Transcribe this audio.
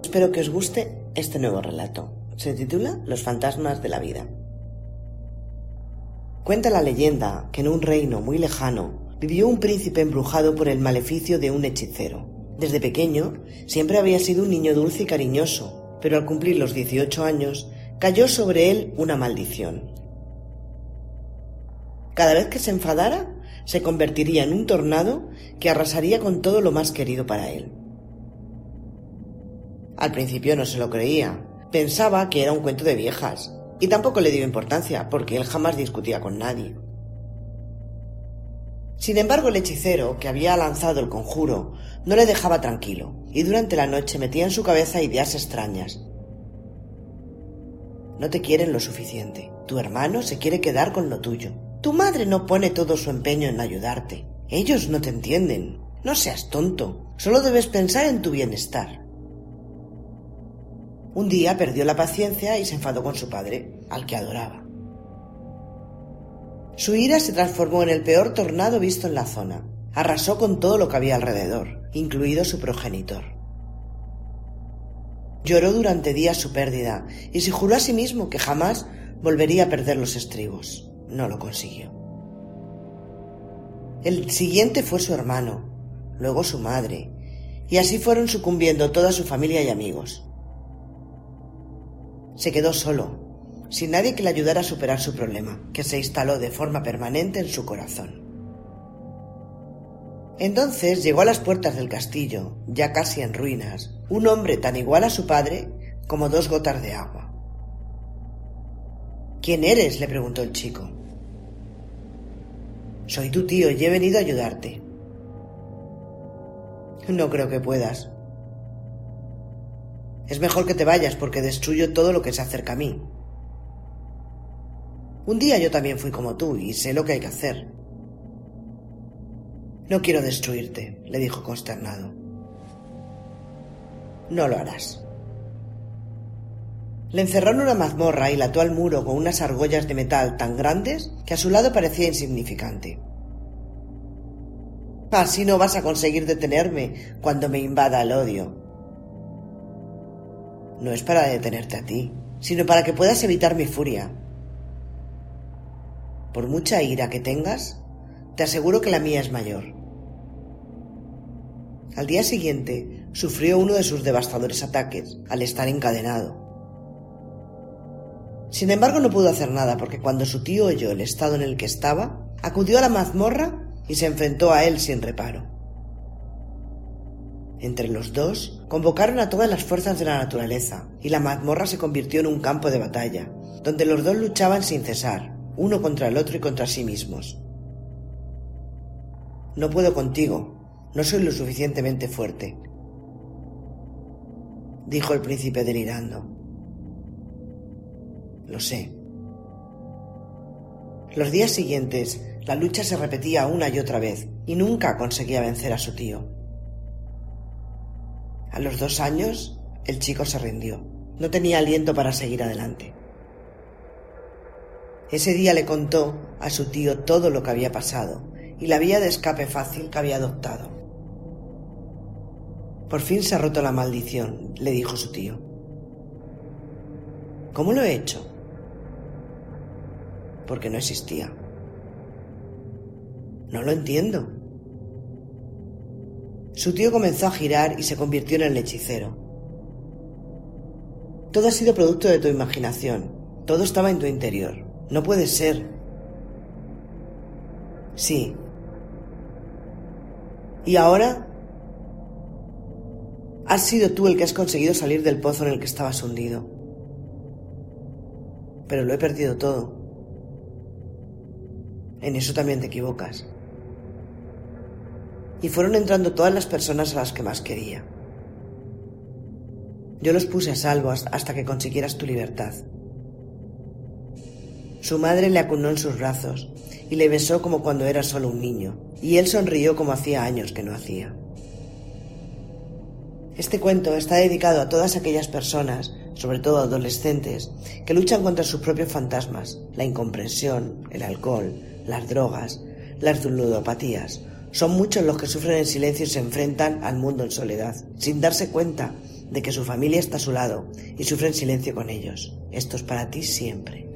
Espero que os guste este nuevo relato. Se titula Los fantasmas de la vida. Cuenta la leyenda que en un reino muy lejano vivió un príncipe embrujado por el maleficio de un hechicero. Desde pequeño siempre había sido un niño dulce y cariñoso, pero al cumplir los 18 años cayó sobre él una maldición. Cada vez que se enfadara, se convertiría en un tornado que arrasaría con todo lo más querido para él. Al principio no se lo creía, pensaba que era un cuento de viejas, y tampoco le dio importancia, porque él jamás discutía con nadie. Sin embargo, el hechicero, que había lanzado el conjuro, no le dejaba tranquilo, y durante la noche metía en su cabeza ideas extrañas. No te quieren lo suficiente, tu hermano se quiere quedar con lo tuyo, tu madre no pone todo su empeño en ayudarte, ellos no te entienden, no seas tonto, solo debes pensar en tu bienestar. Un día perdió la paciencia y se enfadó con su padre, al que adoraba. Su ira se transformó en el peor tornado visto en la zona. Arrasó con todo lo que había alrededor, incluido su progenitor. Lloró durante días su pérdida y se juró a sí mismo que jamás volvería a perder los estribos. No lo consiguió. El siguiente fue su hermano, luego su madre, y así fueron sucumbiendo toda su familia y amigos. Se quedó solo, sin nadie que le ayudara a superar su problema, que se instaló de forma permanente en su corazón. Entonces llegó a las puertas del castillo, ya casi en ruinas, un hombre tan igual a su padre como 2 gotas de agua. ¿Quién eres?, le preguntó el chico. Soy tu tío y he venido a ayudarte. No creo que puedas. Es mejor que te vayas porque destruyo todo lo que se acerca a mí. Un día yo también fui como tú y sé lo que hay que hacer. No quiero destruirte, le dijo consternado. No lo harás. Le encerró en una mazmorra y la ató al muro con unas argollas de metal tan grandes que a su lado parecía insignificante. Así no vas a conseguir detenerme cuando me invada el odio. No es para detenerte a ti, sino para que puedas evitar mi furia. Por mucha ira que tengas, te aseguro que la mía es mayor. Al día siguiente, sufrió uno de sus devastadores ataques al estar encadenado. Sin embargo, no pudo hacer nada porque cuando su tío oyó el estado en el que estaba, acudió a la mazmorra y se enfrentó a él sin reparo. Entre los dos, convocaron a todas las fuerzas de la naturaleza y la mazmorra se convirtió en un campo de batalla, donde los dos luchaban sin cesar, uno contra el otro y contra sí mismos. No puedo contigo, no soy lo suficientemente fuerte, dijo el príncipe delirando. Lo sé. Los días siguientes, la lucha se repetía una y otra vez y nunca conseguía vencer a su tío. A los 2 años, el chico se rindió. No tenía aliento para seguir adelante. Ese día le contó a su tío todo lo que había pasado y la vía de escape fácil que había adoptado. Por fin se ha roto la maldición, le dijo su tío. ¿Cómo lo he hecho? Porque no existía. No lo entiendo. Su tío comenzó a girar y se convirtió en el hechicero. Todo ha sido producto de tu imaginación. Todo estaba en tu interior. No puede ser. Sí. ¿Y ahora? Has sido tú el que has conseguido salir del pozo en el que estabas hundido. Pero lo he perdido todo. En eso también te equivocas. Y fueron entrando todas las personas a las que más quería. Yo los puse a salvo hasta que consiguieras tu libertad. Su madre le acunó en sus brazos y le besó como cuando era solo un niño, y él sonrió como hacía años que no hacía. Este cuento está dedicado a todas aquellas personas, sobre todo adolescentes, que luchan contra sus propios fantasmas, la incomprensión, el alcohol, las drogas, las ludopatías. Son muchos los que sufren en silencio y se enfrentan al mundo en soledad, sin darse cuenta de que su familia está a su lado y sufre en silencio con ellos. Esto es para ti siempre.